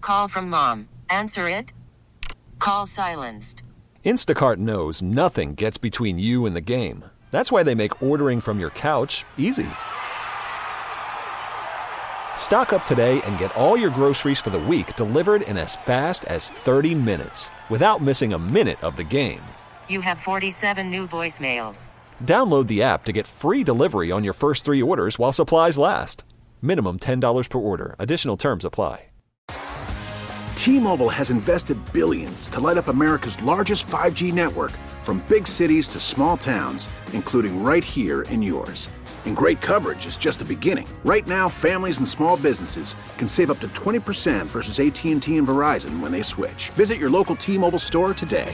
Call from mom. Answer it. Call silenced. Instacart knows nothing gets between you and the game. That's why they make ordering from your couch easy. Stock up today and get all your groceries for the week delivered in as fast as 30 minutes without missing a minute of the game. You have 47 new voicemails. Download the app to get free delivery on your first 3 orders while supplies last. Minimum $10 per order. Additional terms apply. T-Mobile has invested billions to light up America's largest 5G network, from big cities to small towns, including right here in yours. And great coverage is just the beginning. Right now, families and small businesses can save up to 20% versus AT&T and Verizon when they switch. Visit your local T-Mobile store today.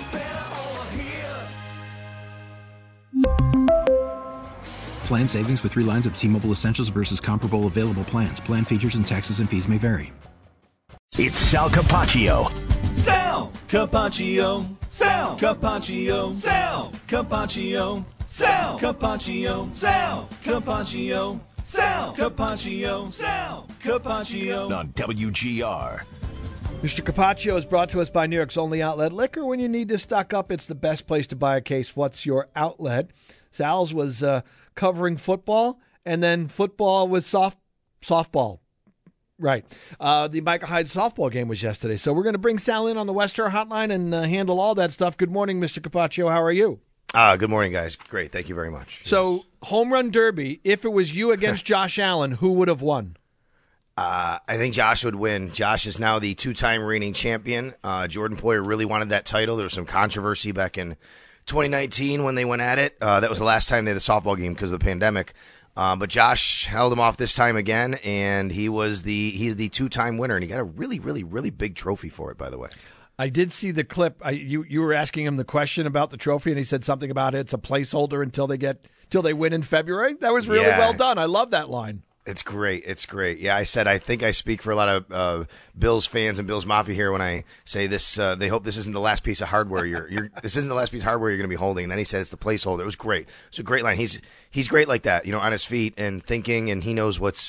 Plan savings with 3 lines of T-Mobile Essentials versus comparable available plans. Plan features and taxes and fees may vary. It's Sal Capaccio. Sal Capaccio. Sal Capaccio. Sal Capaccio. Sal Capaccio. Sal Capaccio. Sal Capaccio. Sal Capaccio. On WGR. Mr. Capaccio is brought to us by New York's only outlet liquor. When you need to stock up, it's the best place to buy a case. What's your outlet? Sal's was covering football, and then football was softball. Right. The Micah Hyde softball game was yesterday. So we're going to bring Sal in on the Western Hotline and handle all that stuff. Good morning, Mr. Capaccio. How are you? Good morning, guys. Great. Thank you very much. So, home run derby, if it was you against Josh Allen, who would have won? I think Josh would win. Josh is now the 2-time reigning champion. Jordan Poyer really wanted that title. There was some controversy back in 2019 when they went at it. That was the last time they had the softball game because of the pandemic. But Josh held him off this time again, and he's the 2-time winner, and he got a really, really, really big trophy for it, by the way. I did see the clip. You were asking him the question about the trophy, and he said something about it's a placeholder until they win in February. That was really well done. I love that line. It's great. It's great. Yeah, I said I think I speak for a lot of Bills fans and Bills Mafia here when I say this. They hope this isn't the last piece of hardware this isn't the last piece of hardware you're going to be holding. And then he said it's the placeholder. It was great. It's a great line. He's great like that, on his feet and thinking, and he knows what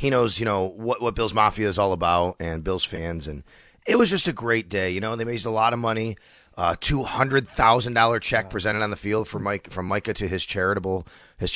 Bills Mafia is all about and Bills fans. And it was just a great day. They raised a lot of money. $200,000 check presented on the field from Micah to his charity,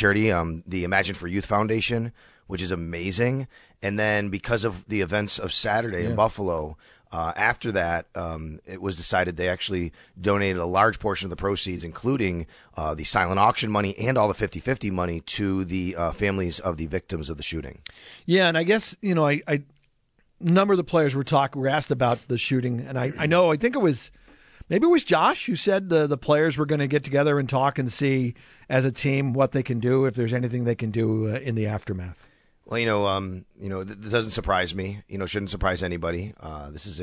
the Imagine for Youth Foundation, which is amazing. And then because of the events of Saturday in Buffalo, after that, it was decided they actually donated a large portion of the proceeds, including the silent auction money and all the 50-50 money to the families of the victims of the shooting. Yeah, and I guess, I number of the players were asked about the shooting, and I think it was Josh who said the players were going to get together and talk and see as a team what they can do, if there's anything they can do in the aftermath. Well, that doesn't surprise me. Shouldn't surprise anybody. This is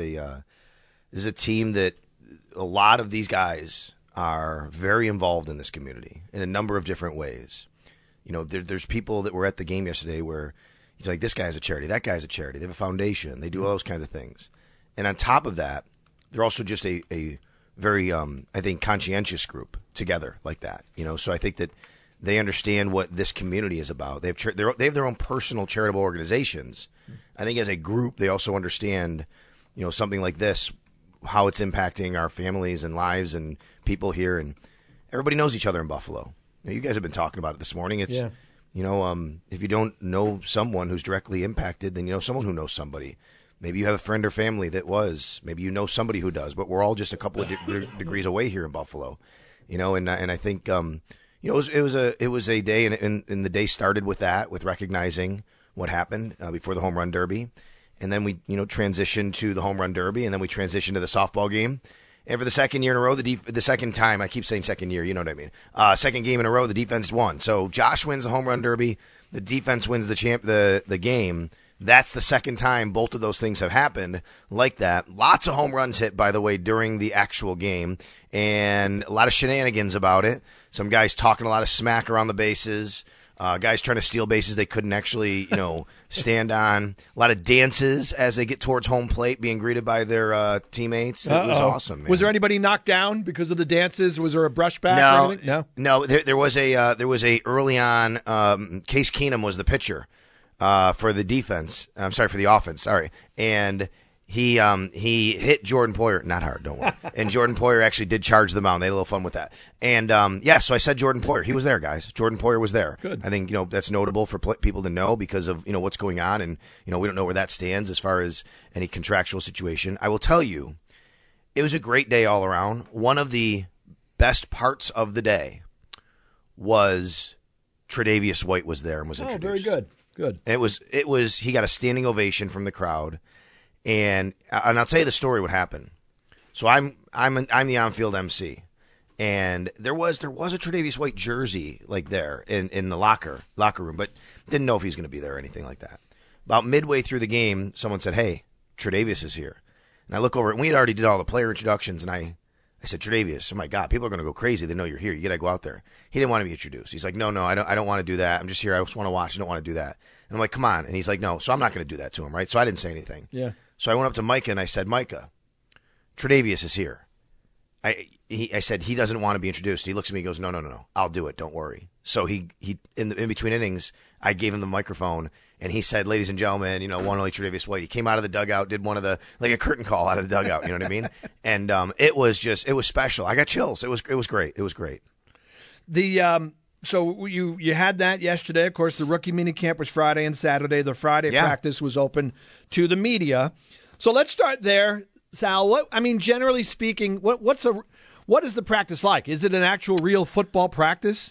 a team that a lot of these guys are very involved in this community in a number of different ways. There's people that were at the game yesterday where he's like, this guy's a charity, that guy's a charity. They have a foundation. They do all those kinds of things. And on top of that, they're also just a very, I think, conscientious group together like that. So I think that they understand what this community is about. They have their own personal charitable organizations. I think as a group, they also understand, something like this, how it's impacting our families and lives and people here. And everybody knows each other in Buffalo. You guys have been talking about it this morning. It's, if you don't know someone who's directly impacted, then you know someone who knows somebody. Maybe you have a friend or family that was. Maybe you know somebody who does. But we're all just a couple of degrees away here in Buffalo. And I think. It was a day, and the day started with that, with recognizing what happened before the home run derby, and then we transitioned to the home run derby, and then we transitioned to the softball game, and for the second year in a row, the second time, I keep saying second year, you know what I mean, second game in a row, the defense won. So Josh wins the home run derby, the defense wins the game. That's the second time both of those things have happened like that. Lots of home runs hit, by the way, during the actual game, and a lot of shenanigans about it. Some guys talking a lot of smack around the bases, guys trying to steal bases they couldn't actually, stand on. A lot of dances as they get towards home plate, being greeted by their teammates. It was awesome, man. Was there anybody knocked down because of the dances? Was there a brushback? or anything? No. There was a early on. Case Keenum was the pitcher. For the defense, I'm sorry, for the offense, sorry. And He hit Jordan Poyer, not hard, don't worry. And Jordan Poyer actually did charge the mound. They had a little fun with that. And so I said Jordan Poyer. He was there, guys. Jordan Poyer was there. Good. I think that's notable for people to know because of what's going on, and we don't know where that stands as far as any contractual situation. I will tell you, it was a great day all around. One of the best parts of the day was Tre'Davious White was there and was introduced. Very good. Good. It was. He got a standing ovation from the crowd. And I'll tell you the story what happened. So I'm the on-field MC, and there was a Tre'Davious White jersey like there in the locker room, but didn't know if he was going to be there or anything like that. About midway through the game, someone said, "Hey, Tre'Davious is here," and I look over, and we had already did all the player introductions, and I said, "Tre'Davious, oh my God, people are going to go crazy. They know you're here. You got to go out there." He didn't want to be introduced. He's like, "No, I don't want to do that. I'm just here. I just want to watch. I don't want to do that." And I'm like, "Come on," and he's like, "No." So I'm not going to do that to him, right? So I didn't say anything. Yeah. So I went up to Micah and I said, "Micah, Tre'Davious is here." I said he doesn't want to be introduced. He looks at me and goes, No, I'll do it. Don't worry. So he in between innings, I gave him the microphone and he said, "Ladies and gentlemen, one only Tre'Davious White." He came out of the dugout, did one of the like a curtain call out of the dugout. You know what I mean? And it was special. I got chills. It was great. It was great. So you had that yesterday. Of course, the rookie minicamp was Friday and Saturday. The Friday practice was open to the media. So let's start there, Sal. Generally speaking, what is the practice like? Is it an actual real football practice?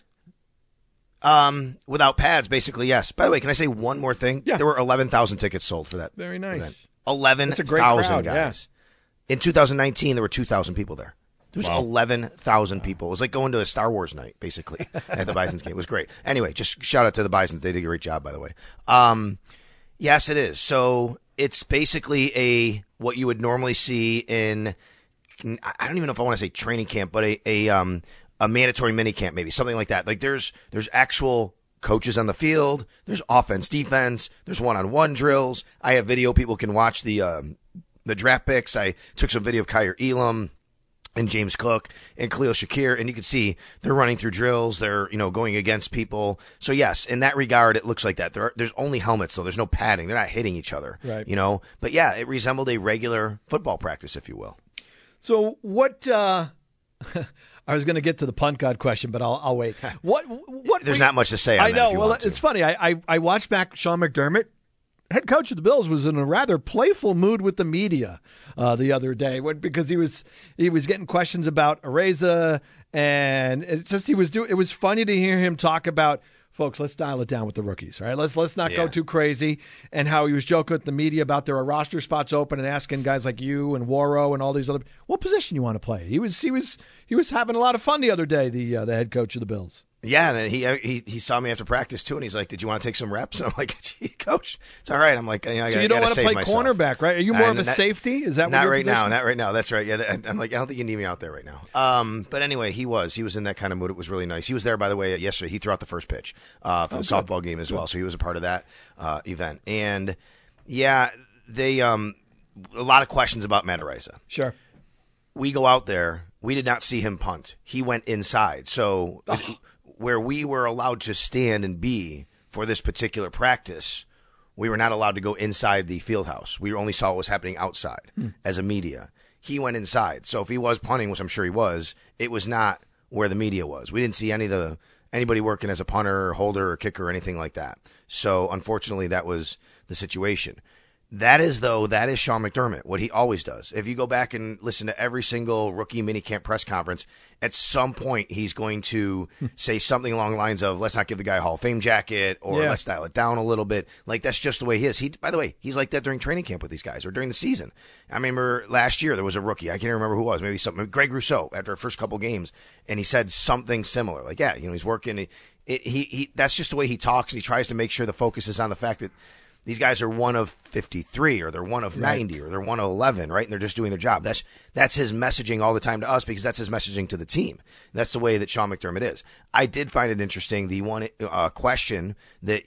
Without pads, basically, yes. By the way, can I say one more thing? Yeah. There were 11,000 tickets sold for that. Very nice. Event. 11,000 guys. Yeah. In 2019, there were 2,000 people there. There was 11,000 people. It was like going to a Star Wars night, basically, at the Bison's game. It was great. Anyway, just shout out to the Bisons. They did a great job, by the way. Yes, it is. So it's basically what you would normally see in, I don't even know if I want to say training camp, but a mandatory mini camp, maybe something like that. Like there's actual coaches on the field. There's offense, defense. There's one-on-one drills. I have video. People can watch the draft picks. I took some video of Kyer Elam and James Cook and Khalil Shakir, and you can see they're running through drills. They're going against people. So yes, in that regard, it looks like that. There's only helmets, so there's no padding. They're not hitting each other. Right. But yeah, it resembled a regular football practice, if you will. So what? I was going to get to the punt god question, but I'll wait. What? There's not much to say on I that know. if you Well, want to. it's funny. I watched back Sean McDermott. Head coach of the Bills was in a rather playful mood with the media the other day because he was getting questions about Areza, and it was funny to hear him talk about, folks, let's dial it down with the rookies, all right? Let's not go too crazy, and how he was joking with the media about there are roster spots open and asking guys like you and Waro and all these other, what position you want to play. He was having a lot of fun the other day, the head coach of the Bills. Yeah, and then he saw me after practice too, and he's like, "Did you want to take some reps?" And I'm like, "Gee, coach, it's all right." I'm like, so you don't want to play cornerback, right? Are you more of a safety? Is that not what right now? Not right now. That's right. Yeah, I'm like, I don't think you need me out there right now. But anyway, he was in that kind of mood. It was really nice. He was there, by the way, yesterday. He threw out the first pitch for the softball game as well, so he was a part of that event. And yeah, they a lot of questions about Matt Araiza. Sure. We go out there. We did not see him punt. He went inside. So. Where we were allowed to stand and be for this particular practice, we were not allowed to go inside the field house. We only saw what was happening outside as a media. He went inside. So if he was punting, which I'm sure he was, it was not where the media was. We didn't see anybody working as a punter or holder or kicker or anything like that. So unfortunately, that was the situation. That is Sean McDermott, what he always does. If you go back and listen to every single rookie minicamp press conference, at some point he's going to say something along the lines of, let's not give the guy a Hall of Fame jacket, or let's dial it down a little bit. Like, that's just the way he is. By the way, he's like that during training camp with these guys or during the season. I remember last year there was a rookie. I can't even remember who it was. Maybe Greg Rousseau after the first couple games, and he said something similar. Like, he's working. That's just the way he talks, and he tries to make sure the focus is on the fact that these guys are one of 53, or they're one of 90, or they're one of 11, right? And they're just doing their job. That's his messaging all the time to us, because that's his messaging to the team. That's the way that Sean McDermott is. I did find it interesting, the one question that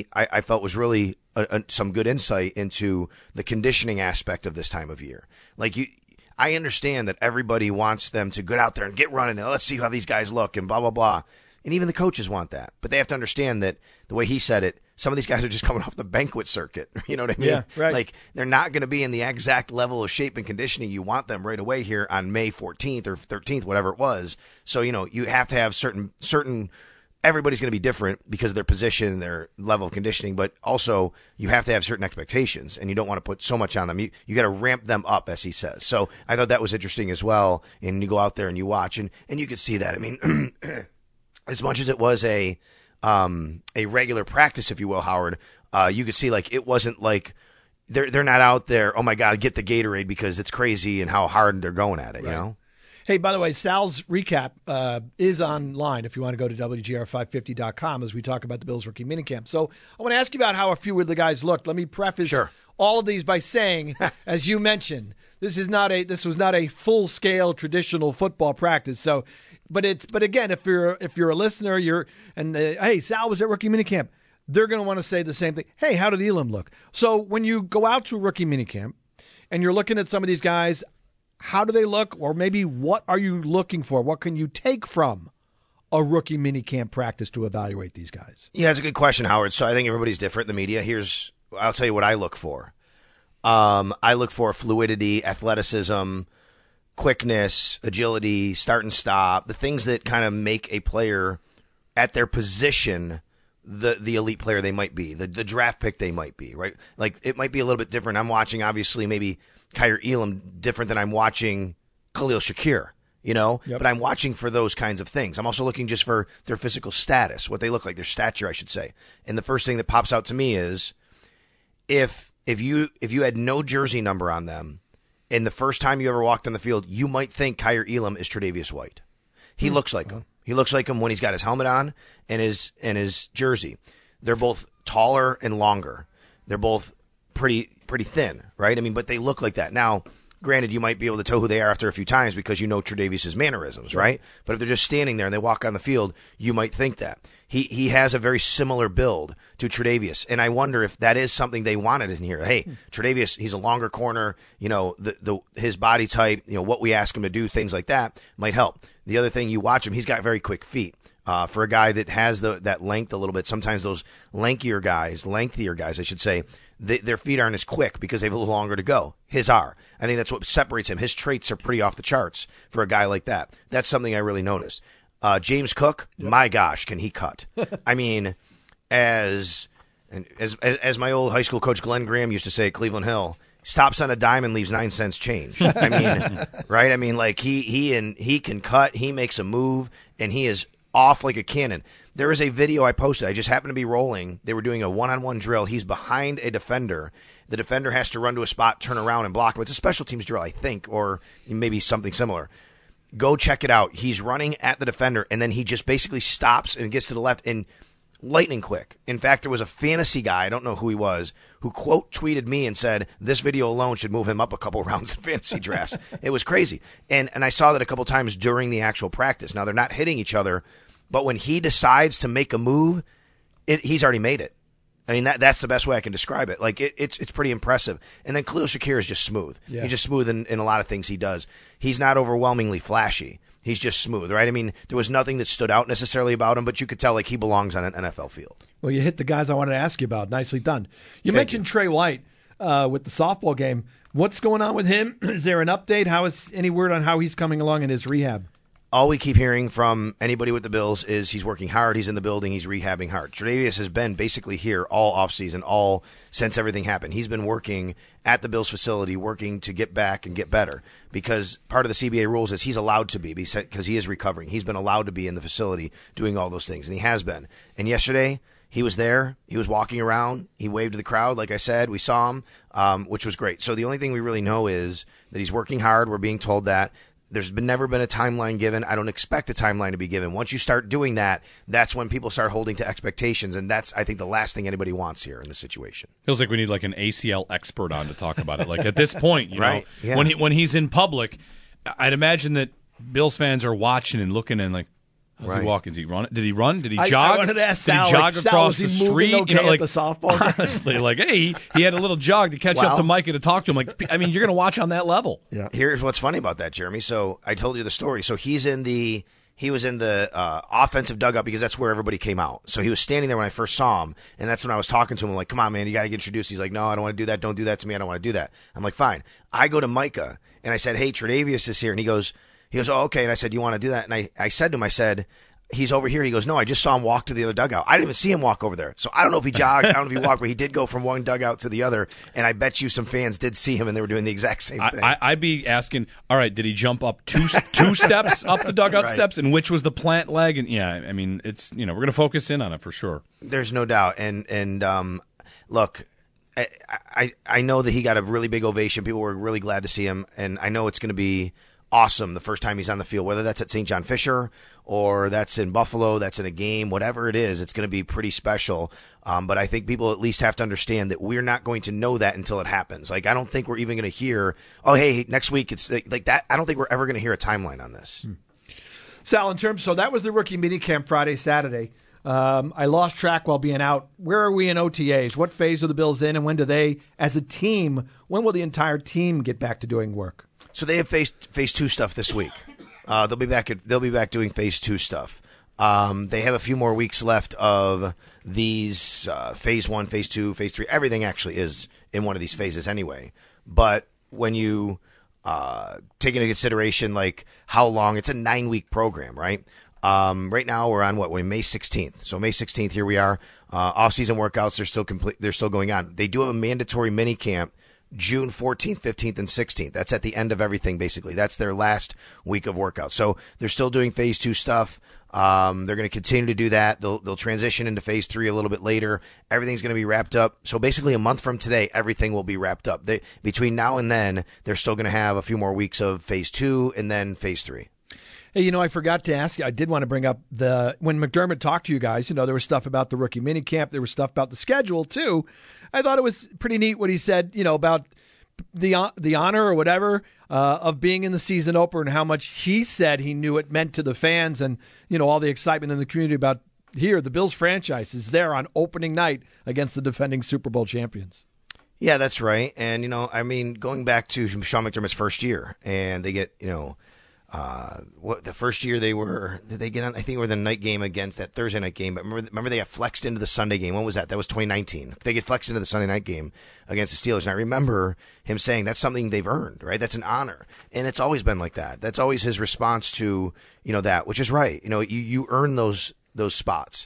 I felt was really some good insight into the conditioning aspect of this time of year. Like, I understand that everybody wants them to get out there and get running, and let's see how these guys look, and blah, blah, blah. And even the coaches want that. But they have to understand that, the way he said it, some of these guys are just coming off the banquet circuit. You know what I mean? Yeah, right. Like, they're not going to be in the exact level of shape and conditioning you want them right away here on May 14th or 13th, whatever it was. So, you have to have certain everybody's going to be different because of their position and their level of conditioning, but also you have to have certain expectations, and you don't want to put so much on them. You got to ramp them up, as he says. So I thought that was interesting as well. And you go out there and you watch, and you could see that. I mean, as much as it was a regular practice, if you will, Howard, you could see like it wasn't like they're not out there, oh my God, get the Gatorade because it's crazy and how hard they're going at it, right. You know? Hey, by the way, Sal's recap is online if you want to go to WGR550.com as we talk about the Bills rookie minicamp. So I want to ask you about how a few of the guys looked. Let me preface all of these by saying, as you mentioned, this was not a full-scale traditional football practice. So, but again, if you're a listener, hey, Sal was at rookie minicamp, they're going to want to say the same thing. Hey, how did Elam look? So when you go out to a rookie minicamp and you're looking at some of these guys, how do they look? Or maybe what are you looking for? What can you take from a rookie minicamp practice to evaluate these guys? Yeah, it's a good question, Howard. So I think everybody's different in the media. I'll tell you what I look for. I look for fluidity, athleticism, quickness, agility, start and stop, the things that kind of make a player at their position the elite player they might be, the draft pick they might be, right? Like, it might be a little bit different. I'm watching, obviously, maybe Kaiir Elam different than I'm watching Khalil Shakir, But I'm watching for those kinds of things. I'm also looking just for their physical status, what they look like, their stature, I should say. And the first thing that pops out to me is if you had no jersey number on them, and the first time you ever walked on the field, you might think Kaiir Elam is Tre'Davious White. He looks like him. He looks like him when he's got his helmet on and his jersey. They're both taller and longer. They're both pretty thin, right? I mean, but they look like that. Now, granted, you might be able to tell who they are after a few times because you know Tre'Davious' mannerisms, right? But if they're just standing there and they walk on the field, you might think that. He has a very similar build to Tre'Davious, and I wonder if that is something they wanted in here. Hey, Tre'Davious, he's a longer corner, his body type, what we ask him to do, things like that might help. The other thing, you watch him, he's got very quick feet. For a guy that has that length a little bit, sometimes those lengthier guys, I should say, their feet aren't as quick because they have a little longer to go. His are. I think that's what separates him. His traits are pretty off the charts for a guy like that. That's something I really noticed. James Cook, my gosh, can he cut? I mean, as my old high school coach Glenn Graham used to say at Cleveland Hill, stops on a dime and leaves 9 cents change. I mean, right? I mean, like he can cut, he makes a move, and he is off like a cannon. There is a video I posted. I just happened to be rolling. They were doing a one-on-one drill. He's behind a defender. The defender has to run to a spot, turn around, and block him. It's a special teams drill, I think, or maybe something similar. Go check it out. He's running at the defender, and then he just basically stops and gets to the left, and lightning quick. In fact, there was a fantasy guy, I don't know who he was, who quote tweeted me and said, this video alone should move him up a couple rounds in fantasy drafts. It was crazy. And I saw that a couple times during the actual practice. Now, they're not hitting each other, but when he decides to make a move, he's already made it. I mean, that's the best way I can describe it. Like, it's pretty impressive. And then Khalil Shakir is just smooth. Yeah. He's just smooth in a lot of things he does. He's not overwhelmingly flashy. He's just smooth, right? I mean, there was nothing that stood out necessarily about him, but you could tell like he belongs on an NFL field. Well, you hit the guys I wanted to ask you about. Nicely done. You mentioned Trey White with the softball game. What's going on with him? Is there an update? How is any word on how he's coming along in his rehab? All we keep hearing from anybody with the Bills is he's working hard, he's in the building, he's rehabbing hard. Tre'Davious has been basically here all offseason, since everything happened. He's been working at the Bills facility, working to get back and get better, because part of the CBA rules is he's allowed to be, because he is recovering. He's been allowed to be in the facility doing all those things, and he has been. And yesterday, he was there, he was walking around, he waved to the crowd, like I said, we saw him, which was great. So the only thing we really know is that he's working hard. We're being told that. There's never been a timeline given. I don't expect a timeline to be given. Once you start doing that, that's when people start holding to expectations, and that's, I think, the last thing anybody wants here in this situation. Feels like we need like an ACL expert on to talk about it. Like at this point, you right? know, yeah. when he's in public, I'd imagine that Bills fans are watching and looking and like, how's he walking? Did he run? Did he run? Did he jog? I wanted to ask Sal, did he jog across Sal, the street? Okay, you know, like at the softball game? Honestly, like, hey, he had a little jog to catch up to Mike and to talk to him. Like, I mean, you're going to watch on that level. Yeah. Here's what's funny about that, Jeremy. So I told you the story. So he's in the he was in the offensive dugout because that's where everybody came out. So he was standing there when I first saw him, and that's when I was talking to him. I'm like, come on, man, you got to get introduced. He's like, no, I don't want to do that. Don't do that to me. I don't want to do that. I'm like, fine. I go to Micah, and I said, hey, Tre'Davious is here. And he goes, oh, okay. And I said, you want to do that? And I said to him, I said, he's over here. He goes, no, I just saw him walk to the other dugout. I didn't even see him walk over there. So I don't know if he jogged. I don't know if he walked, but he did go from one dugout to the other. And I bet you some fans did see him, and they were doing the exact same thing. I'd be asking, all right, did he jump up two steps up the dugout steps, and which was the plant leg? And yeah, I mean, it's we're going to focus in on it for sure. There's no doubt. And look, I know that he got a really big ovation. People were really glad to see him, and I know it's going to be awesome the first time he's on the field, whether that's at St. John Fisher or that's in Buffalo, that's in a game, whatever it is, it's going to be pretty special. But I think people at least have to understand that we're not going to know that until it happens. Like, I don't think we're even going to hear, oh, hey, next week it's like that. I don't think we're ever going to hear a timeline on this. Sal, so that was the rookie minicamp Friday, Saturday. I lost track while being out. Where are we in OTAs? What phase are the Bills in, and when do they, as a team, when will the entire team get back to doing work? So they have phase 2 stuff this week. They'll be back doing phase 2 stuff. They have a few more weeks left of these phase 1, phase 2, phase 3. Everything actually is in one of these phases anyway. But when you take into consideration like how long, it's a 9-week program, right? Right now we're on we're May 16th. So May 16th, here we are. Off-season workouts are still complete. They're still going on. They do have a mandatory mini camp June 14th, 15th, and 16th. That's at the end of everything, basically. That's their last week of workouts. So they're still doing phase 2 stuff. They're going to continue to do that. They'll transition into phase 3 a little bit later. Everything's going to be wrapped up. So basically a month from today, everything will be wrapped up. Between now and then, they're still going to have a few more weeks of phase 2 and then phase 3. Hey, I forgot to ask you. I did want to bring up when McDermott talked to you guys, there was stuff about the rookie minicamp. There was stuff about the schedule, too. I thought it was pretty neat what he said, about the honor or whatever of being in the season opener and how much he said he knew it meant to the fans and, all the excitement in the community about here, the Bills franchise is there on opening night against the defending Super Bowl champions. Yeah, that's right. And, going back to Sean McDermott's first year, and they get, the first year did they get on? I think it was the night game against that Thursday night game. But remember they got flexed into the Sunday game. When was that? That was 2019. They get flexed into the Sunday night game against the Steelers. And I remember him saying that's something they've earned, right? That's an honor. And it's always been like that. That's always his response to, that, which is right. You earn those spots.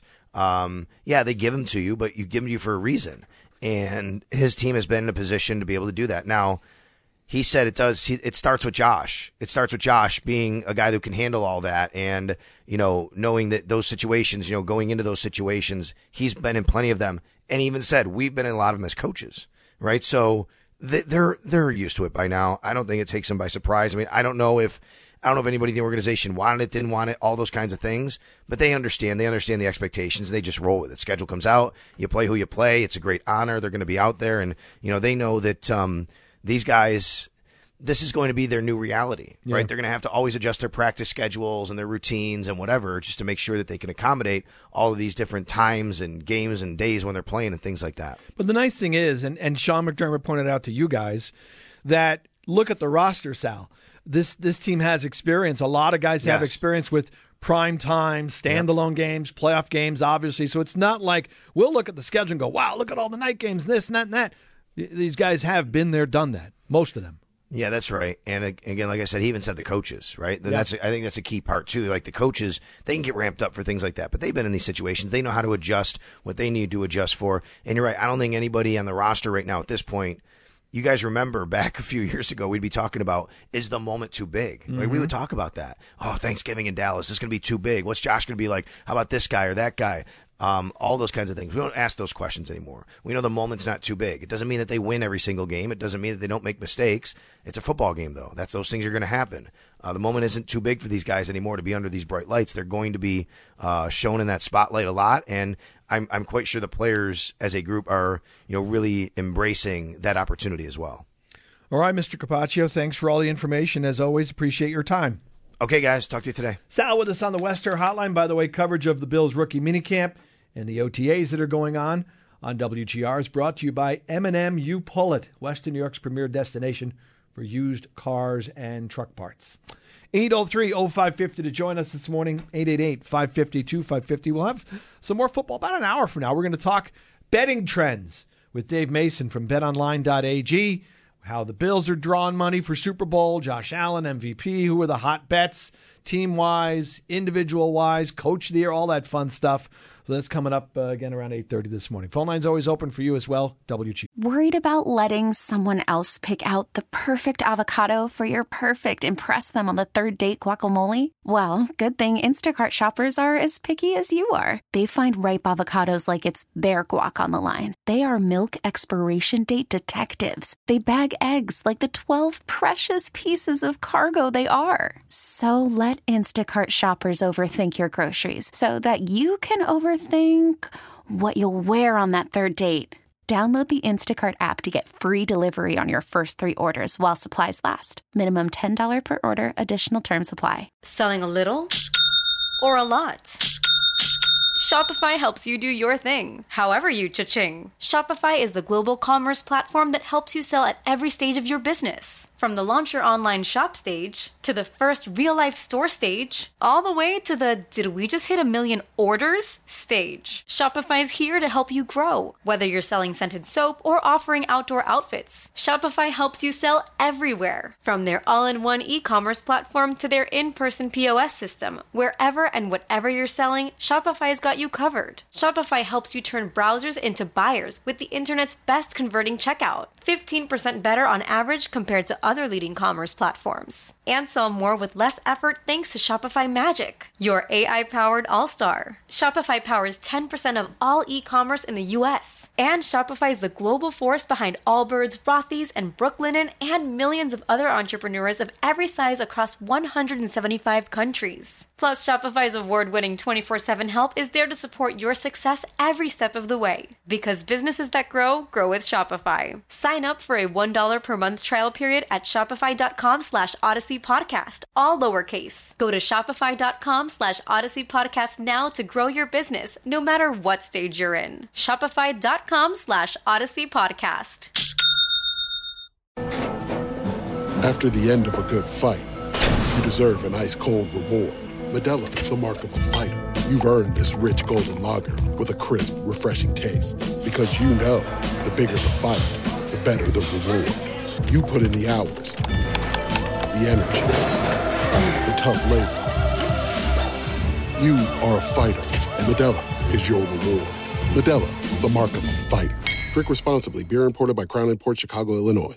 They give them to you, but you give them to you for a reason. And his team has been in a position to be able to do that. Now, he said it does. It starts with Josh. It starts with Josh being a guy who can handle all that, and knowing that those situations, going into those situations, he's been in plenty of them, and he even said we've been in a lot of them as coaches, right? So they're used to it by now. I don't think it takes them by surprise. I mean, I don't know if anybody in the organization wanted it, didn't want it, all those kinds of things, but they understand. They understand the expectations. They just roll with it. Schedule comes out. You play who you play. It's a great honor. They're going to be out there, and they know that. These guys, this is going to be their new reality, right? Yeah. They're going to have to always adjust their practice schedules and their routines and whatever just to make sure that they can accommodate all of these different times and games and days when they're playing and things like that. But the nice thing is, and Sean McDermott pointed out to you guys, that look at the roster, Sal. This team has experience. A lot of guys have experience with prime time, standalone games, playoff games, obviously. So it's not like we'll look at the schedule and go, wow, look at all the night games, this and that and that. These guys have been there, done that, most of them. Yeah, that's right. And again, like I said, he even said the coaches, right? I think that's a key part, too. Like the coaches, they can get ramped up for things like that, but they've been in these situations. They know how to adjust what they need to adjust for. And you're right, I don't think anybody on the roster right now at this point, you guys remember back a few years ago, we'd be talking about, is the moment too big? Mm-hmm. Right? We would talk about that. Oh, Thanksgiving in Dallas, this is going to be too big. What's Josh going to be like? How about this guy or that guy? All those kinds of things. We don't ask those questions anymore. We know the moment's not too big. It doesn't mean that they win every single game. It doesn't mean that they don't make mistakes. It's a football game, though. Those things are going to happen. The moment isn't too big for these guys anymore to be under these bright lights. They're going to be shown in that spotlight a lot, and I'm quite sure the players as a group are really embracing that opportunity as well. All right, Mr. Capaccio, thanks for all the information. As always, appreciate your time. Okay, guys. Talk to you today. Sal with us on the Wester Hotline. By the way, coverage of the Bills rookie minicamp and the OTAs that are going on WGR is brought to you by M&M You Pull It, Western New York's premier destination for used cars and truck parts. 803-0550 to join us this morning, 888-550-2550. We'll have some more football about an hour from now. We're going to talk betting trends with Dave Mason from betonline.ag, how the Bills are drawing money for Super Bowl, Josh Allen, MVP, who are the hot bets, team-wise, individual-wise, coach of the year, all that fun stuff. So that's coming up again around 8:30 this morning. Phone line's always open for you as well, WG. Worried about letting someone else pick out the perfect avocado for your perfect impress them on the third date guacamole? Well, good thing Instacart shoppers are as picky as you are. They find ripe avocados like it's their guac on the line. They are milk expiration date detectives. They bag eggs like the 12 precious pieces of cargo they are. So let Instacart shoppers overthink your groceries so that you can overthink what you'll wear on that third date. Download the Instacart app to get free delivery on your first 3 orders while supplies last. Minimum $10 per order. Additional terms apply. Selling a little or a lot? Shopify helps you do your thing, however you cha-ching. Shopify is the global commerce platform that helps you sell at every stage of your business. From the launch your online shop stage, to the first real-life store stage, all the way to the did we just hit 1 million orders stage. Shopify's here to help you grow. Whether you're selling scented soap or offering outdoor outfits, Shopify helps you sell everywhere. From their all-in-one e-commerce platform to their in-person POS system, wherever and whatever you're selling, Shopify's got you covered. Shopify helps you turn browsers into buyers with the internet's best converting checkout. 15% better on average compared to other leading commerce platforms. And sell more with less effort thanks to Shopify Magic, your AI-powered all-star. Shopify powers 10% of all e-commerce in the U.S. And Shopify is the global force behind Allbirds, Rothy's, and Brooklinen, and millions of other entrepreneurs of every size across 175 countries. Plus, Shopify's award-winning 24/7 help is there to support your success every step of the way. Because businesses that grow, grow with Shopify. Sign up for a $1 per month trial period at shopify.com/Odyssey Podcast, all lowercase. Go to shopify.com/Odyssey Podcast now to grow your business, no matter what stage you're in. Shopify.com/Odyssey Podcast. After the end of a good fight, you deserve an ice-cold reward. Modelo is the mark of a fighter. You've earned this rich golden lager with a crisp, refreshing taste. Because you know, the bigger the fight, the better the reward. You put in the hours, the energy, the tough labor. You are a fighter, and Modelo is your reward. Modelo, the mark of a fighter. Drink responsibly. Beer imported by Crown Imports, Chicago, Illinois.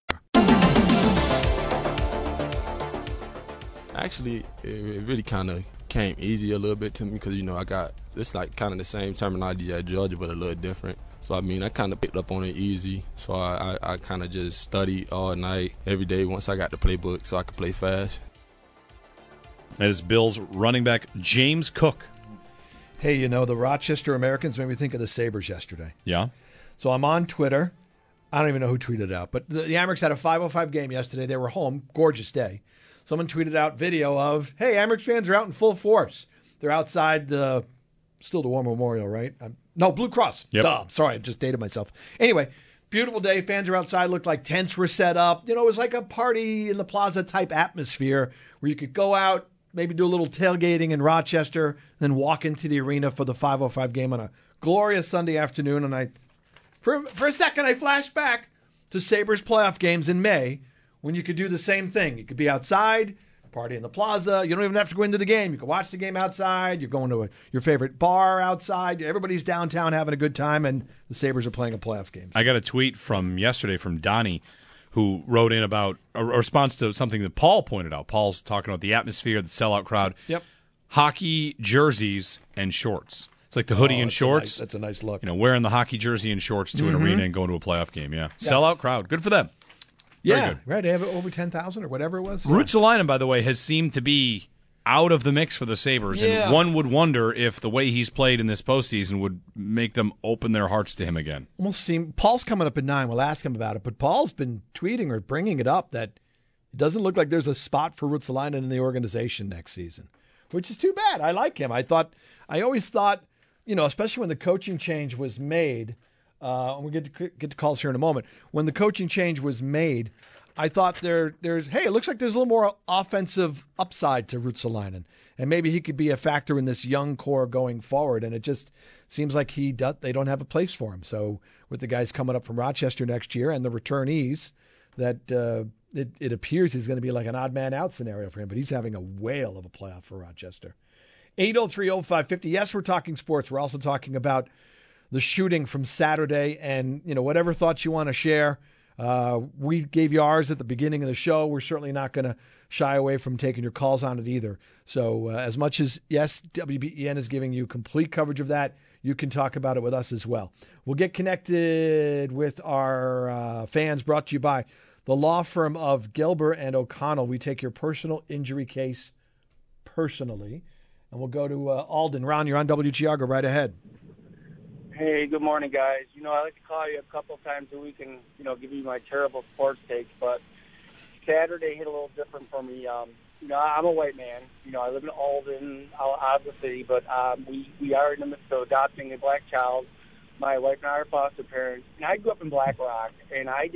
Actually, it really kind of came easy a little bit to me because, I got it's like kind of the same terminology at Georgia, but a little different. So, I kind of picked up on it easy. So, I kind of just studied all night, every day once I got the playbook so I could play fast. That is Bills running back James Cook. Hey, the Rochester Americans made me think of the Sabres yesterday. Yeah? So I'm on Twitter. I don't even know who tweeted it out, but the Amerks had a 5:05 game yesterday. They were home. Gorgeous day. Someone tweeted out video of, hey, Amerks fans are out in full force. They're outside still the War Memorial, right? No, Blue Cross. Yep. Duh. Sorry, I just dated myself. Anyway, beautiful day. Fans are outside. Looked like tents were set up. It was like a party in the plaza type atmosphere where you could go out, maybe do a little tailgating in Rochester, then walk into the arena for the 5:05 game on a glorious Sunday afternoon. And for a second, I flashed back to Sabres playoff games in May when you could do the same thing. You could be outside, party in the plaza. You don't even have to go into the game. You can watch the game outside. You're going to your favorite bar outside. Everybody's downtown having a good time, and the Sabres are playing a playoff game. I got a tweet from yesterday from Donnie, who wrote in about a response to something that Paul pointed out. Paul's talking about the atmosphere, the sellout crowd. Yep. Hockey jerseys and shorts. It's like the hoodie and shorts. That's a nice look. Wearing the hockey jersey and shorts to an arena and going to a playoff game. Yeah. Yes. Sellout crowd. Good for them. Yeah, right. They have over 10,000 or whatever it was. Ruotsalainen, by the way, has seemed to be out of the mix for the Sabres, and one would wonder if the way he's played in this postseason would make them open their hearts to him again. We'll see. Paul's coming up at 9. We'll ask him about it, but Paul's been tweeting or bringing it up that it doesn't look like there's a spot for Ruotsalainen in the organization next season, which is too bad. I like him. I always thought, especially when the coaching change was made. We'll get to calls here in a moment. When the coaching change was made, I thought there's it looks like there's a little more offensive upside to Ruotsalainen, and maybe he could be a factor in this young core going forward. And it just seems like they don't have a place for him. So with the guys coming up from Rochester next year and the returnees, that it appears he's going to be like an odd man out scenario for him. But he's having a whale of a playoff for Rochester. 803-0550. Yes, we're talking sports. We're also talking about the shooting from Saturday, and whatever thoughts you want to share. We gave you ours at the beginning of the show. We're certainly not going to shy away from taking your calls on it either. So as much as, yes, WBEN is giving you complete coverage of that, you can talk about it with us as well. We'll get connected with our fans, brought to you by the law firm of Gilbert and O'Connell. We take your personal injury case personally. And we'll go to Alden. Ron, you're on WGR. Go right ahead. Hey, good morning, guys. I like to call you a couple times a week and, give you my terrible sports takes, but Saturday hit a little different for me. I'm a white man. I live in Alden, out of the city, but we are in the midst of adopting a black child. My wife and I are foster parents. And I grew up in Black Rock, and I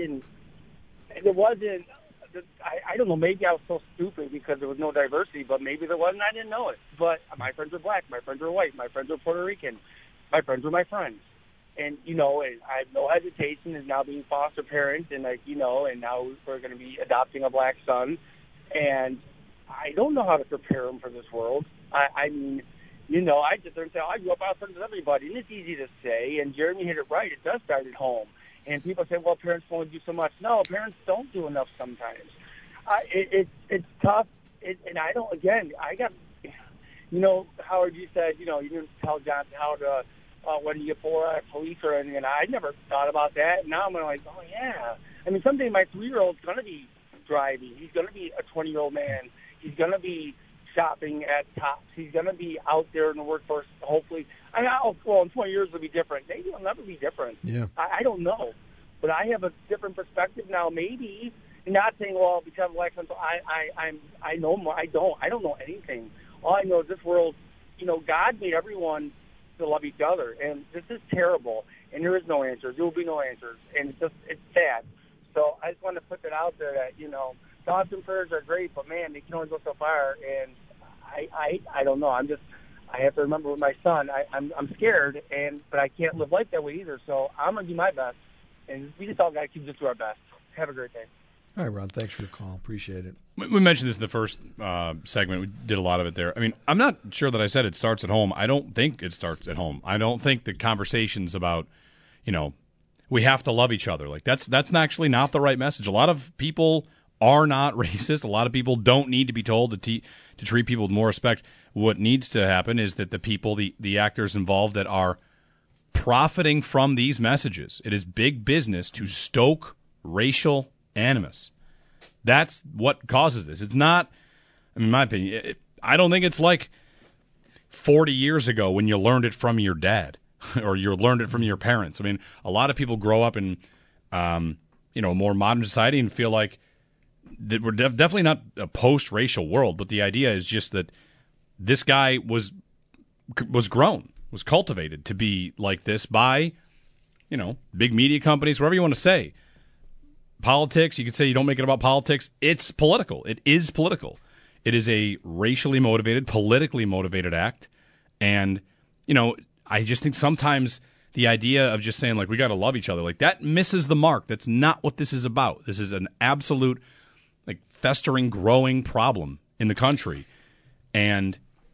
don't know, maybe I was so stupid because there was no diversity, but maybe there wasn't. I didn't know it. But my friends were black. My friends were white. My friends were Puerto Rican. My friends were my friends. And, I have no hesitation in now being foster parents and, and now we're going to be adopting a black son. And I don't know how to prepare him for this world. I just learned I grew up out friends with everybody, and it's easy to say, and Jeremy hit it right. It does start at home. And people say, well, parents won't do so much. No, parents don't do enough sometimes. It's tough. And I don't, again, I got, Howard, you said, you didn't tell Johnson how to, when you get pulled out of police or anything. And I never thought about that. Now I'm like, oh, yeah. I mean, someday my 3-year-old's going to be driving. He's going to be a 20-year-old man. He's going to be shopping at Tops. He's going to be out there in the workforce, hopefully. In 20 years it'll be different. Maybe it'll never be different. Yeah. I don't know. But I have a different perspective now, maybe. Not saying, well, because I'm black, so I know more. I don't know anything. All I know is this world, God made everyone to love each other. And this is terrible. And there is no answers. There will be no answers. And it's sad. So I just want to put that out there that, thoughts and prayers are great, but man, they can only go so far. And I don't know. I have to remember with my son, I'm scared, but I can't live life that way either. So I'm going to do my best. And we just all got to keep just do our best. Have a great day. All right, Ron, thanks for the call. Appreciate it. We mentioned this in the first segment. We did a lot of it there. I mean, I'm not sure that I said it starts at home. I don't think it starts at home. I don't think the conversations about, we have to love each other. Like that's actually not the right message. A lot of people are not racist. A lot of people don't need to be told to treat people with more respect. What needs to happen is that the people, the actors involved that are profiting from these messages, it is big business to stoke racial animus. That's what causes this. It's not, in my opinion, I don't think it's like 40 years ago when you learned it from your dad or you learned it from your parents. I mean, a lot of people grow up in, a more modern society and feel like that we're definitely not a post-racial world, but the idea is just that this guy was grown, was cultivated to be like this by, big media companies, whatever you want to say. Politics, you could say you don't make it about politics. It's political. It is political. It is a racially motivated, politically motivated act. And, I just think sometimes the idea of just saying, like, we got to love each other, like, that misses the mark. That's not what this is about. This is an absolute, like, festering, growing problem in the country. And,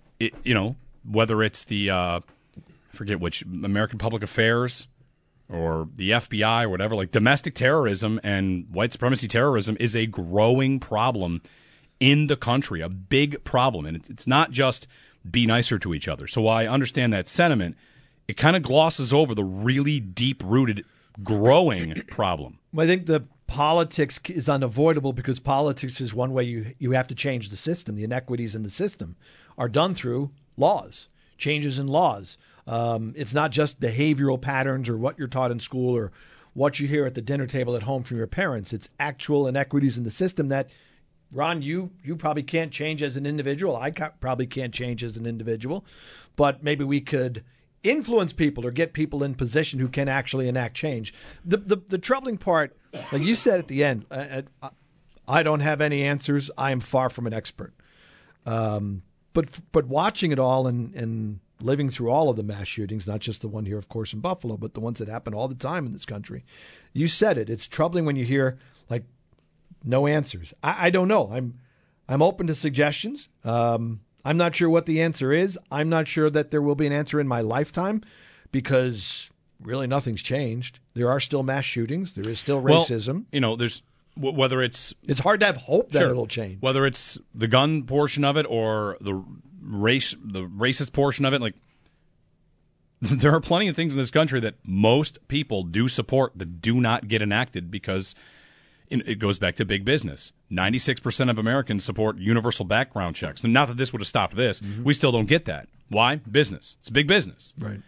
whether it's the, I forget which, American Public Affairs or the FBI or whatever, like domestic terrorism and white supremacy terrorism is a growing problem in the country, a big problem. And it's not just be nicer to each other. So while I understand that sentiment, it kind of glosses over the really deep-rooted, growing problem. Well, I think the politics is unavoidable because politics is one way you have to change the system. The inequities in the system are done through laws, changes in laws. It's not just behavioral patterns or what you're taught in school or what you hear at the dinner table at home from your parents. It's actual inequities in the system that, Ron, you probably can't change as an individual. I probably can't change as an individual. But maybe we could influence people or get people in position who can actually enact change. The troubling part, like you said at the end, I don't have any answers. I am far from an expert. But watching it all and living through all of the mass shootings, not just the one here, of course, in Buffalo, but the ones that happen all the time in this country, you said it. It's troubling when you hear, like, no answers. I don't know. I'm open to suggestions. I'm not sure what the answer is. I'm not sure that there will be an answer in my lifetime because really nothing's changed. There are still mass shootings. There is still racism. Well, there's whether it's hard to have hope that sure, it'll change. Whether it's the gun portion of it or the racist portion of it, like there are plenty of things in this country that most people do support that do not get enacted because it goes back to big business. 96% of Americans support universal background checks. And not that this would have stopped this. Mm-hmm. We still don't get that. Why? Business. It's big business. Right.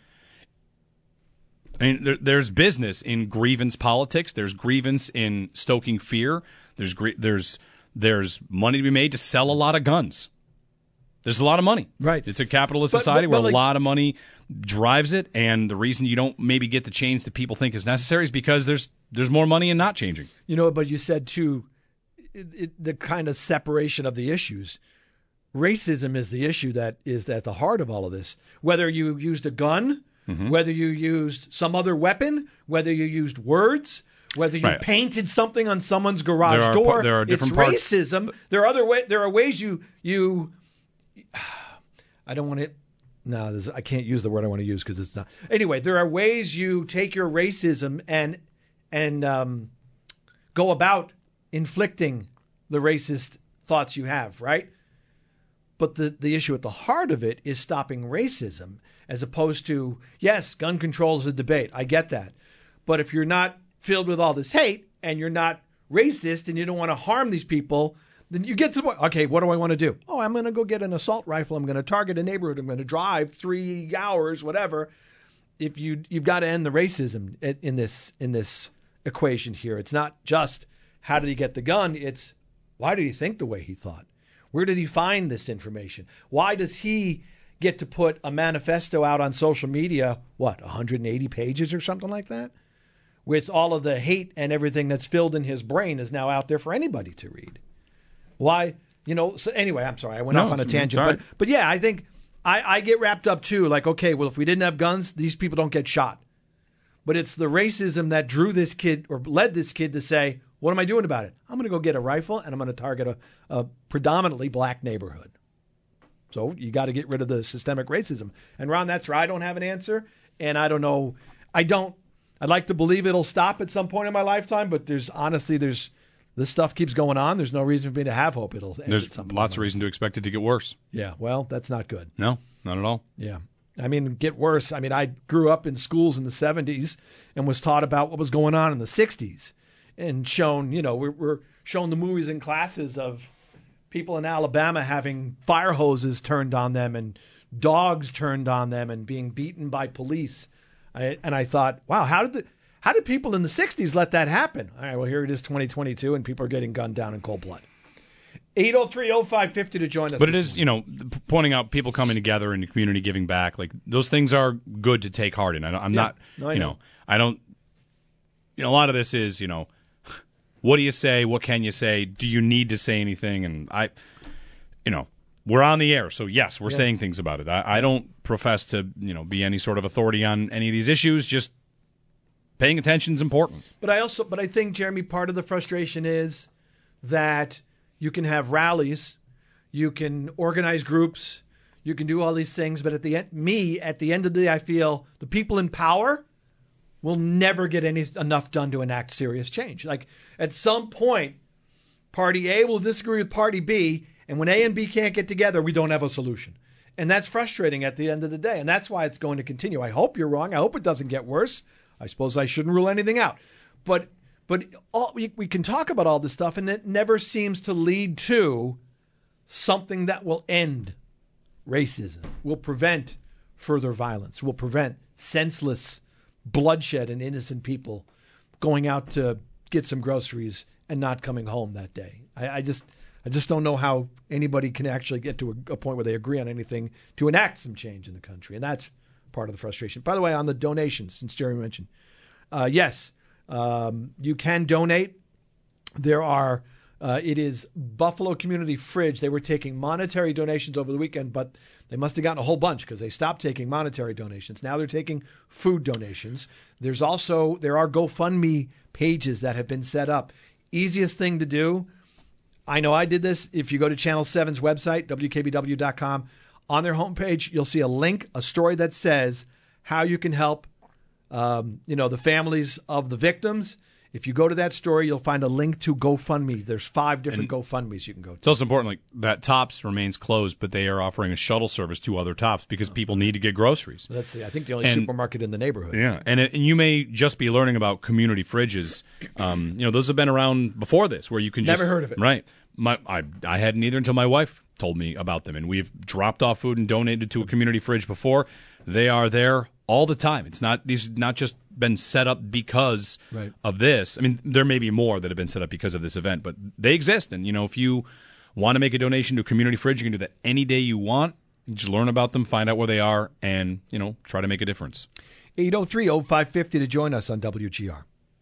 I mean, there's business in grievance politics. There's grievance in stoking fear. There's money to be made to sell a lot of guns. There's a lot of money. Right. It's a capitalist society where a lot of money drives it, and the reason you don't maybe get the change that people think is necessary is because there's more money in not changing. You know, but you said, too, the kind of separation of the issues. Racism is the issue that is at the heart of all of this. Whether you used a gun, mm-hmm. whether you used some other weapon, whether you used words, whether you painted something on someone's garage door, there are different it's racism. There are ways you I don't want to. No, I can't use the word I want to use because it's not. Anyway, there are ways you take your racism and go about inflicting the racist thoughts you have, right? But the issue at the heart of it is stopping racism as opposed to, yes, gun control is a debate. I get that. But if you're not filled with all this hate and you're not racist and you don't want to harm these people, then you get to the point, okay, what do I want to do? Oh, I'm going to go get an assault rifle. I'm going to target a neighborhood. I'm going to drive 3 hours, whatever. If you've got to end the racism in this equation here. It's not just how did he get the gun? It's why did he think the way he thought? Where did he find this information? Why does he get to put a manifesto out on social media, 180 pages or something like that? With all of the hate and everything that's filled in his brain is now out there for anybody to read. Why? So anyway, I'm sorry. I went off on a tangent. But yeah, I think I get wrapped up too. Like, okay, well, if we didn't have guns, these people don't get shot. But it's the racism that drew this kid or led this kid to say, what am I doing about it? I'm going to go get a rifle and I'm going to target a predominantly black neighborhood. So you got to get rid of the systemic racism. And Ron, that's where I don't have an answer. And I don't know. I'd like to believe it'll stop at some point in my lifetime, but this stuff keeps going on. There's no reason for me to have hope it'll end at some point. There's lots of reason to expect it to get worse. Yeah, well, that's not good. No, not at all. Yeah. I mean, get worse. I mean, I grew up in schools in the 70s and was taught about what was going on in the 60s and shown, we're shown the movies in classes of people in Alabama having fire hoses turned on them and dogs turned on them and being beaten by police. And I thought, wow, how did people in the 60s let that happen? All right, well, here it is 2022, and people are getting gunned down in cold blood. 803-0550 to join us. But it is, pointing out people coming together in the community, giving back. Like, those things are good to take heart in. A lot of this is, what do you say? What can you say? Do you need to say anything? And we're on the air, so yes, we're saying things about it. I don't profess to, be any sort of authority on any of these issues. Just paying attention is important. But I think, Jeremy, part of the frustration is that you can have rallies, you can organize groups, you can do all these things, but at the end of the day, I feel the people in power will never get enough done to enact serious change. Like, at some point, Party A will disagree with Party B, and when A and B can't get together, we don't have a solution. And that's frustrating at the end of the day, and that's why it's going to continue. I hope you're wrong. I hope it doesn't get worse. I suppose I shouldn't rule anything out. But we can talk about all this stuff, and it never seems to lead to something that will end racism, will prevent further violence, will prevent senseless bloodshed and innocent people going out to get some groceries and not coming home that day. I just don't know how anybody can actually get to a point where they agree on anything to enact some change in the country, and that's part of the frustration. By the way, on the donations, since Jeremy mentioned, yes, you can donate. There are It is Buffalo Community Fridge. They were taking monetary donations over the weekend, but they must have gotten a whole bunch because they stopped taking monetary donations. Now they're taking food donations. There are GoFundMe pages that have been set up. Easiest thing to do, I know I did this. If you go to Channel 7's website, WKBW.com, on their homepage, you'll see a link, a story that says how you can help the families of the victims. If you go to that story, you'll find a link to GoFundMe. There's 5 different GoFundMes you can go to. It's also important, like that Tops remains closed, but they are offering a shuttle service to other Tops because people need to get groceries. That's I think the only supermarket in the neighborhood. Yeah, and you may just be learning about community fridges. Those have been around before this, where you can just never heard of it. Right. I hadn't either until my wife told me about them, and we've dropped off food and donated to a community fridge before. They are there all the time. These have not just been set up because of this. I mean, there may be more that have been set up because of this event, but they exist. And, if you want to make a donation to a community fridge, you can do that any day you want. You just learn about them, find out where they are, and, try to make a difference. 803-0550 to join us on WGR.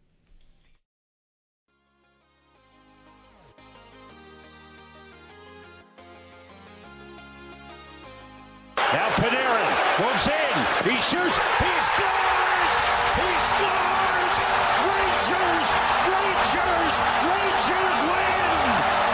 Now Panarin moves in. He shoots. He scores. He scores. Rangers win.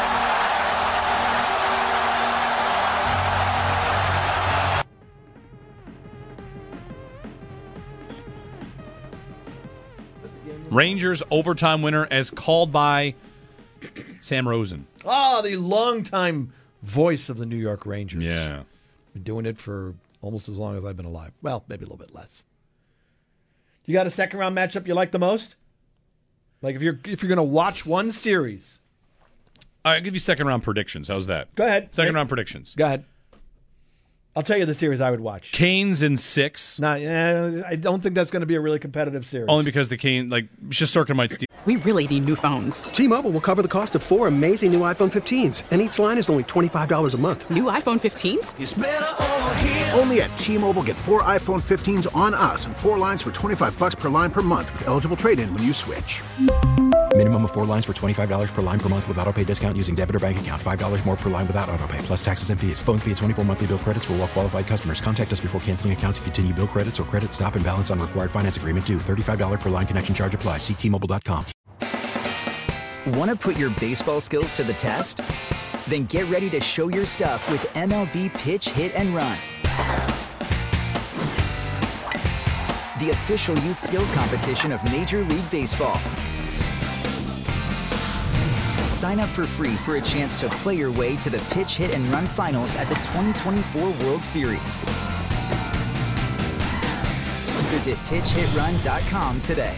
Rangers overtime winner as called by Sam Rosen. The longtime voice of the New York Rangers. Yeah. Been doing it for almost as long as I've been alive. Well, maybe a little bit less. You got a second round matchup you like the most? Like if you're going to watch one series. I'll give you second round predictions. How's that? Go ahead. Second round predictions. Go ahead. I'll tell you the series I would watch. Canes in 6. I don't think that's going to be a really competitive series. Only because the Canes, Shesterkin might steal. We really need new phones. T-Mobile will cover the cost of 4 amazing new iPhone 15s, and each line is only $25 a month. New iPhone 15s? It's better over here. Only at T-Mobile, get 4 iPhone 15s on us and 4 lines for $25 per line per month with eligible trade-in when you switch. Minimum of 4 lines for $25 per line per month with autopay discount using debit or bank account. $5 more per line without autopay, plus taxes and fees. Phone fee at 24 monthly bill credits for well-qualified customers. Contact us before canceling account to continue bill credits or credit stop and balance on required finance agreement due. $35 per line connection charge applies. See T-Mobile.com. Want to put your baseball skills to the test? Then get ready to show your stuff with MLB Pitch, Hit, and Run. The official youth skills competition of Major League Baseball. Sign up for free for a chance to play your way to the Pitch, Hit, and Run finals at the 2024 World Series. Visit pitchhitrun.com today.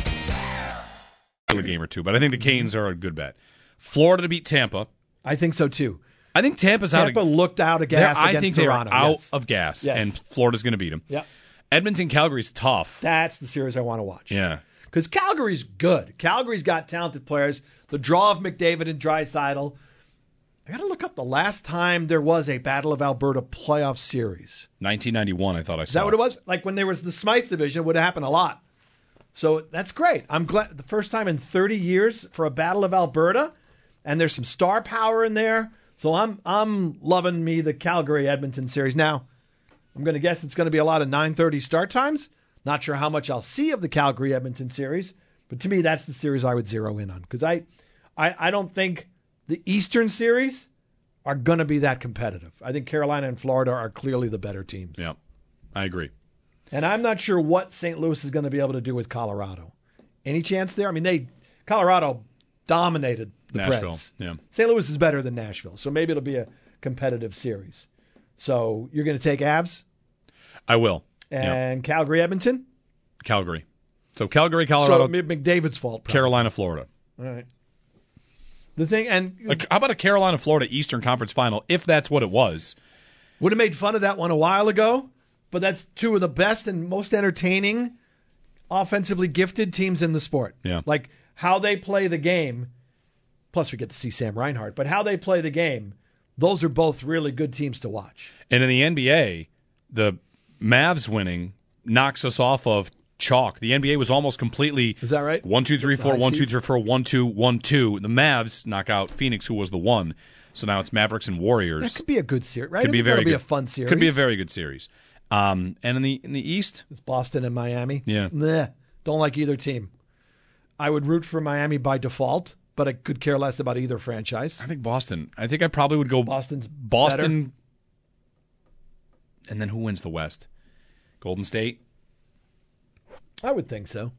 A game or two, but I think the Canes are a good bet. Florida to beat Tampa. I think so too. I think Tampa looked out of gas against I think Toronto. They're out of gas, and Florida's going to beat them. Yep. Edmonton-Calgary's tough. That's the series I want to watch. Yeah. Because Calgary's good. Calgary's got talented players. The draw of McDavid and Draisaitl. I got to look up the last time there was a Battle of Alberta playoff series. 1991, I thought I saw. Is that what it was? Like when there was the Smythe division, it would have happened a lot. So that's great. I'm glad the first time in 30 years for a Battle of Alberta, and there's some star power in there. So I'm loving me the Calgary Edmonton series. Now, I'm going to guess it's going to be a lot of 9:30 start times. Not sure how much I'll see of the Calgary Edmonton series, but to me that's the series I would zero in on because I don't think the Eastern series are going to be that competitive. I think Carolina and Florida are clearly the better teams. Yeah, I agree. And I'm not sure what St. Louis is going to be able to do with Colorado. Any chance there? I mean, Colorado dominated the Nashville. Preds. Yeah. St. Louis is better than Nashville, so maybe it'll be a competitive series. So you're going to take Avs? I will. And Calgary, Edmonton? Calgary. So Calgary, Colorado. So McDavid's fault. Probably. Carolina, Florida. All right. The thing, and how about a Carolina, Florida Eastern Conference Final? If that's what it was, would have made fun of that one a while ago. But that's two of the best and most entertaining, offensively gifted teams in the sport. Yeah. Like how they play the game. Plus, we get to see Sam Reinhart. But how they play the game, those are both really good teams to watch. And in the NBA, the Mavs winning knocks us off of chalk. The NBA was almost completely. Is that right? 1, 2, 3, 4, 1, 2, 3, 4, 1, 2, 1, 2. The Mavs knock out Phoenix, who was the 1. So now it's Mavericks and Warriors. That could be a good series, right? Could be That'll be a fun series. Could be a very good series. And in the East, it's Boston and Miami. Yeah, don't like either team. I would root for Miami by default, but I could care less about either franchise. I think Boston. I think I probably would go Boston, better. And then who wins the West? Golden State. I would think so.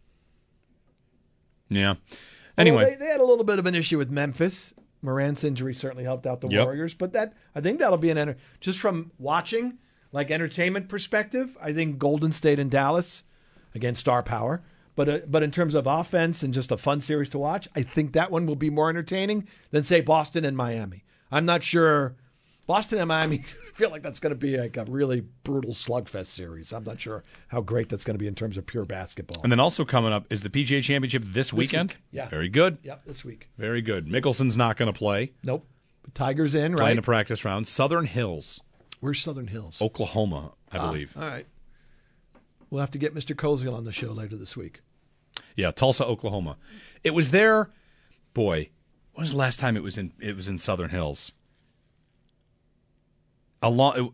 Yeah. Anyway, well, they had a little bit of an issue with Memphis. Morant's injury certainly helped out the Warriors, but I think that'll be just from watching, like entertainment perspective. I think Golden State and Dallas, again, star power. But in terms of offense and just a fun series to watch, I think that one will be more entertaining than, say, Boston and Miami. I'm not sure. Boston and Miami, I feel like that's going to be like a really brutal slugfest series. I'm not sure how great that's going to be in terms of pure basketball. And then also coming up is the PGA Championship this weekend. Yeah. Very good. Yep, this week. Very good. Mickelson's not going to play. Nope. But Tiger's in, right? Playing a practice round. Southern Hills. Where's Southern Hills? Oklahoma, I believe. All right. We'll have to get Mr. Koziel on the show later this week. Yeah, Tulsa, Oklahoma. It was there. Boy, when was the last time it was in Southern Hills? A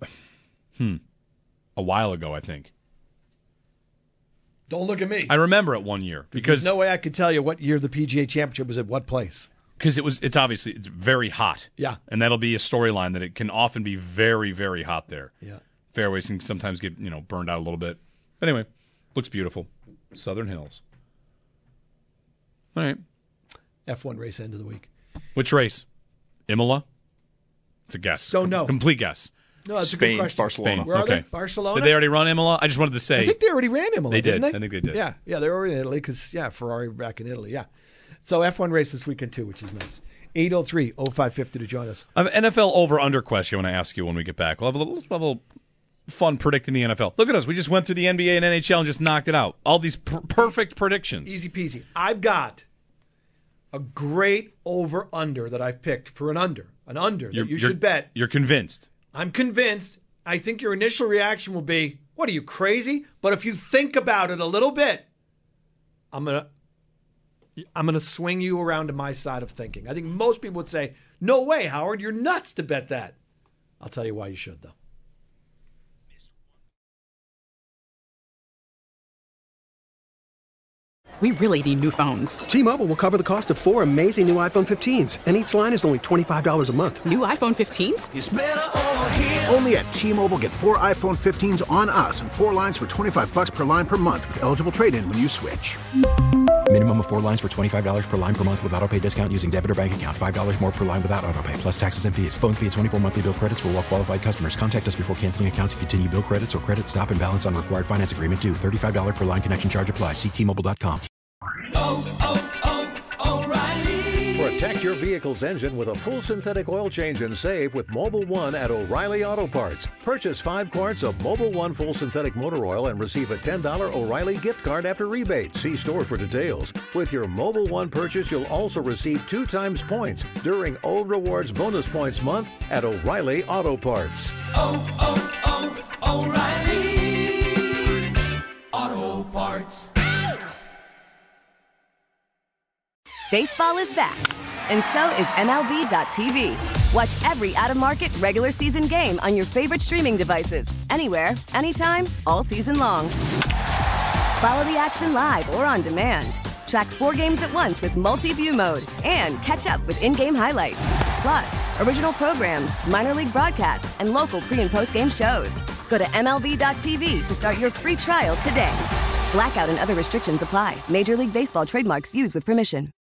while ago, I think. Don't look at me. I remember it one year because there's no way I could tell you what year the PGA Championship was at what place. Because it's obviously very hot. Yeah, and that'll be a storyline that it can often be very, very hot there. Yeah, fairways can sometimes get burned out a little bit. But anyway, looks beautiful. Southern Hills. All right. F1 race end of the week. Which race? Imola? It's a guess. Don't know. Complete guess. No, that's Spain, a good question. Barcelona. Spain. Where are okay. they? Barcelona? Did they already run Imola? I just wanted to say. I think they already ran Imola, They did. didn't they? I think they did. Yeah, they were in Italy because, Ferrari back in Italy, yeah. So F1 race this weekend, too, which is nice. 803-0550 to join us. I have an NFL over-under question I want to ask you when we get back. We'll have a little fun predicting the NFL. Look at us. We just went through the NBA and NHL and just knocked it out. All these perfect predictions. Easy peasy. I've got a great over-under that I've picked for an under that you should bet. You're convinced. I'm convinced. I think your initial reaction will be, what are you, crazy? But if you think about it a little bit, I'm gonna swing you around to my side of thinking. I think most people would say, no way, Howard, you're nuts to bet that. I'll tell you why you should, though. We really need new phones. T-Mobile will cover the cost of 4 amazing new iPhone 15s, and each line is only $25 a month. New iPhone 15s? It's better over here. Only at T-Mobile, get 4 iPhone 15s on us and 4 lines for $25 per line per month with eligible trade-in when you switch. Minimum of 4 lines for $25 per line per month with auto-pay discount using debit or bank account. $5 more per line without auto-pay, plus taxes and fees. Phone fee at 24 monthly bill credits for well-qualified customers. Contact us before canceling account to continue bill credits or credit stop and balance on required finance agreement due. $35 per line connection charge applies. See T-Mobile.com. O'Reilly. Protect your vehicle's engine with a full synthetic oil change and save with Mobil 1 at O'Reilly Auto Parts. Purchase 5 quarts of Mobil 1 full synthetic motor oil and receive a $10 O'Reilly gift card after rebate. See store for details. With your Mobil 1 purchase, you'll also receive 2 times points during O Rewards Bonus Points Month at O'Reilly Auto Parts. O'Reilly Auto Parts. Baseball is back, and so is MLB.tv. Watch every out-of-market, regular season game on your favorite streaming devices, anywhere, anytime, all season long. Follow the action live or on demand. Track 4 games at once with multi-view mode and catch up with in-game highlights. Plus, original programs, minor league broadcasts, and local pre- and post-game shows. Go to MLB.tv to start your free trial today. Blackout and other restrictions apply. Major League Baseball trademarks used with permission.